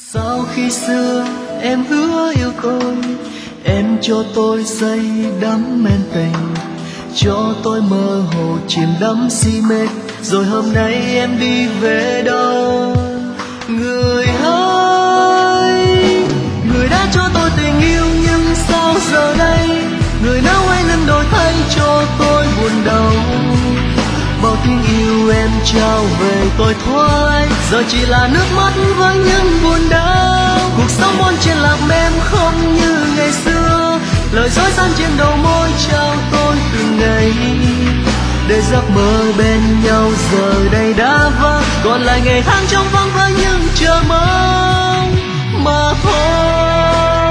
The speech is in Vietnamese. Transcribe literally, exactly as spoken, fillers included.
Sao khi xưa em hứa yêu tôi, em cho tôi say đắm men tình, cho tôi mơ hồ chìm đắm si mê. Rồi hôm nay em đi về đâu? Người ơi, người đã cho tôi tình yêu nhưng sao giờ đây người nào hay lần đổi thay cho tôi buồn đau. Bao tiếng yêu em trao về tôi thôi, giờ chỉ là nước mắt với những buồn đau. Cuộc sống bon chen lạc em không như ngày xưa, lời dối gian trên đầu môi trao tôi từng ngày. Để giấc mơ bên nhau giờ đây đã vắng, còn lại ngày tháng trong vắng với những chờ mong mà thôi.